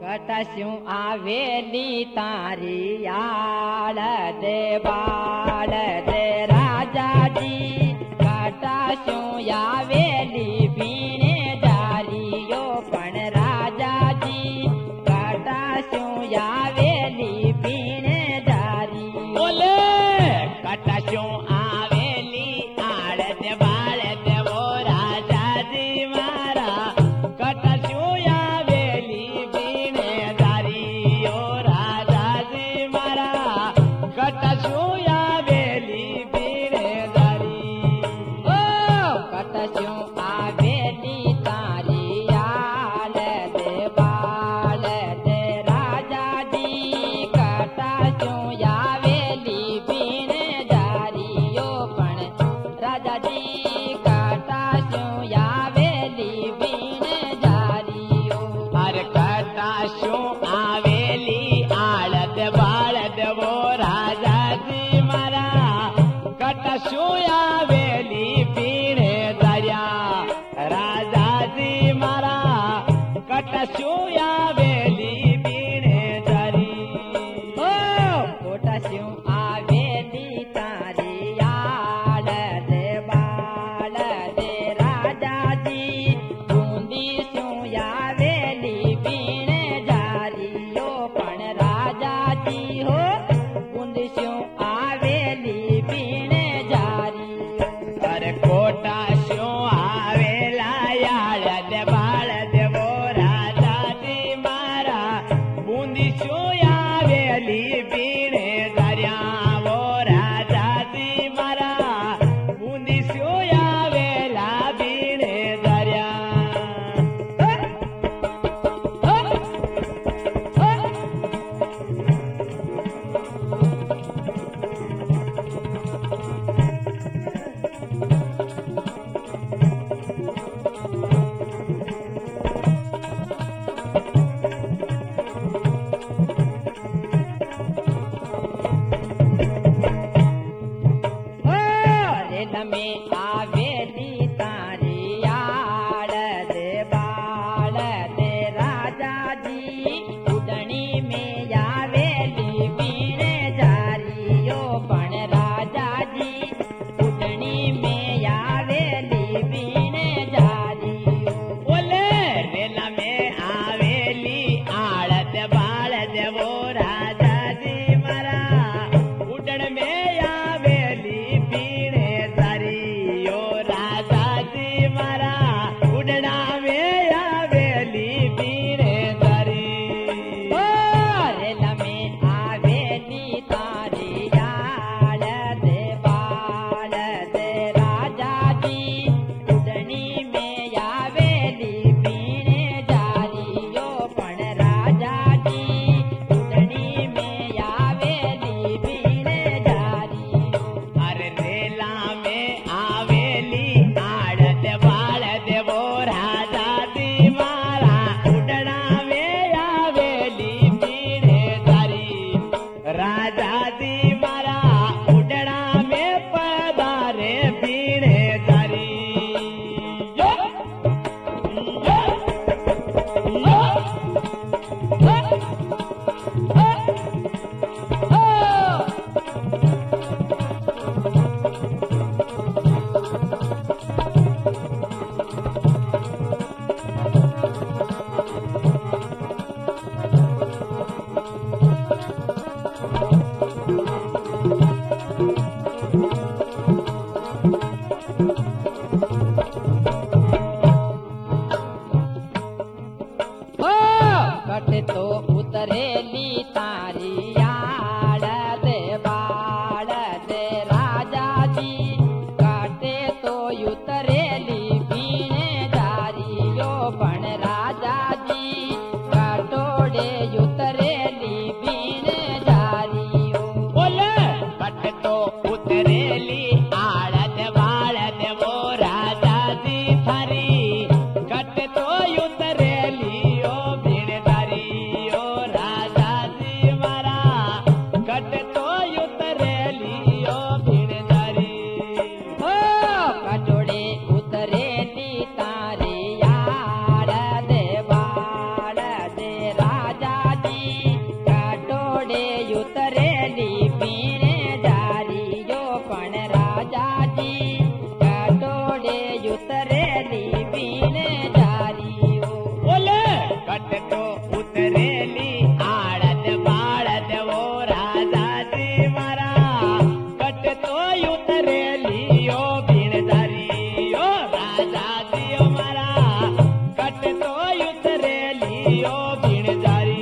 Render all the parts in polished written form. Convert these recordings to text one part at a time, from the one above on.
કટશું આવેલી તારી આળ દે બાળ દે રાજાજી કટશું આવેલી ભીણે જારીઓ પણ રાજાજી કટશું આવેલી ભીણે જારી બોલે કટશું આવેલી આળ દે બાળ દેવો રાજાજી મારા કટશું આવેલી ભીણે જારીઓ રાજાજી મારા કટશું આવેલી ભીણે જારી ઓ કટશું આવેલી તારી આળ દે બાળ દે રાજાજી કટશું આવેલી ભીણે જારીઓ પણ રાજાજી કટશું આવેલી ભીણે જારીઓ અરે કટશું આવેલી આળ દે બાળ દેવો રાજાજી મારા કટશું આવેલી ભીણે દરિયા રાજાજી મારા કટશું આવેલી ભીણે દરી ઓ કટશું આવેલી તારી આળ દે બાળ દે રાજાજી બુંદીશું આવેલી ભીણે જારીઓ પણ રાજાજી હો બુંદીશું આવેલી ભીણે જારીઓ અરે કોટા શું આવેલા યાળ દે બાળ દેવો રાજાજી મારા બુંદી શું આવેલી ભીણે દરિયાવો રાજાજી મારા બુંદી શું આવેલા ભીણે તમે આવેલી તારી આળ દે બાળ દે રાજાજી ઉડણી મેં આવેલી ભીણે જારીઓ પણ રાજાજી ઉડણી મેં આવેલી ભીણે જારીઓ બોલે રેલા મેં આવેલી આળ દે બાળ દેવો રાજાજી મારા ઉડણ મેં આવેલી ભીણે દરિયો રાજાજી મારા ઉડણા મેં આવેલી ભીણે દરી ઓ રેલા મેં આવેલી તારી આળ દે બાળ દે રાજાજી ઉડણી મેં આવેલી ભીણે જારીઓ પણ રાજાજી ઉડણી મેં આવેલી ભીણે જારીઓ અરે રેલા મેં આવેલી આળ દે બાળ દેવો રાજાજી મારા ઉડણા મેં આવેલી ભીણે દરી રાજાજી મારા ઉડણા મેં પધારે ભીણે દરી કટ તો ઉતરેલી તારી આળ દે બાળ દે રાજાજી કાટે તો ઉતરેલી ભીણે જારીઓ પણ રાજાજી કાટોડે ઉતરેલી ભીણે જારીઓ બોલે કટ તો ઉતરેલી આળ દે બાળ દેવો રાજાજી ફરી કટ તો ઉતરેલી ઓ ભીણે તારી ઓ રાજાજી મારા કટ તો ઉતરેલી ઓ ભીણે તારી ઓ કાટોડે ઉતરે युतरेली बीण जारियो बोले कट तो उतरेली आळद बाळद वो राजाजी मारा कट तो उतरेली ओ बीणदारी ओ राजाजी ओ मारा कट तो उतरेली ओ बीणदारी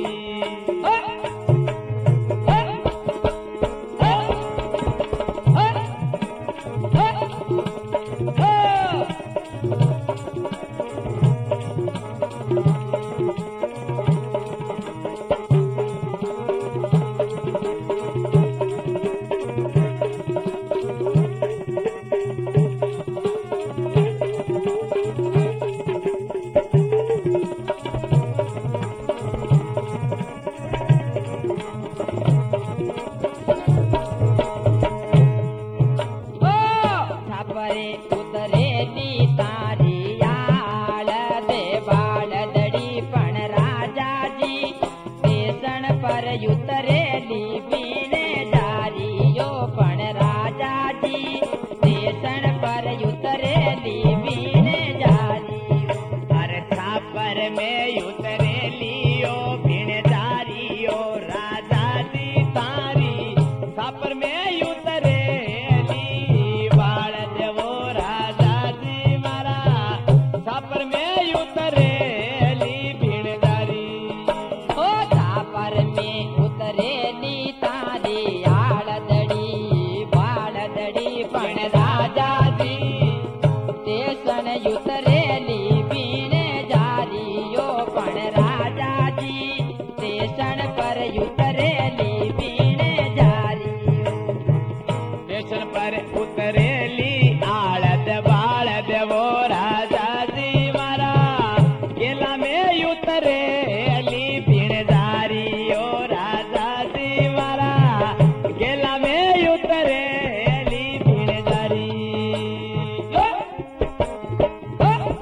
छापरे उतरेली तारी आळद बाळदडी पण राजाजी बेसण पर उतरेली बीण जारियो पण राजाजी बेसण पर उतरेली बीण जारियो अरे छापर में उतरेली ओ बीणदारी ओ राजाजी तारी छापर में उतरेली बाळद वो राजाजी मारा छापर में उतरेली बीणदारी ओ छापर में उतरेली तारी आळदडी बाळदडी पण राजाजी तेसण उतरेली बीण जारियो पण राजाजी तेसण पर उतरेली बीण जारियो स्टेशन पर उतरेली आळद बाळद वो राजाजी मारा गेला में उतरेली बीणदारी ओ राजाजी मारा गेला में उतरेली बीणदारी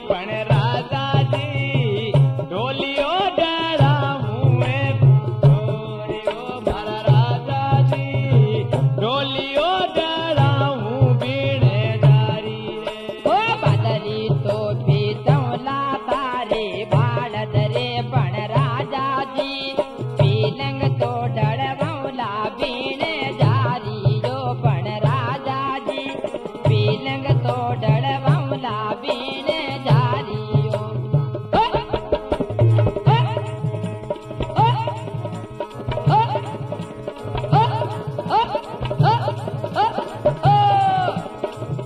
पण राजा जी डोलियो डराऊं मारा राजा जी डोलियो डराऊं बीणे जारी रे ओ बदरी तो भी तौला तारे बाळद रे पण राजा जी पीलंग तो डळवला बीणे जारी जो पण राजा जी पीलंग तो डळवला बीणे जारी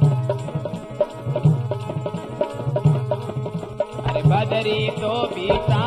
अरे बदरी तो बीता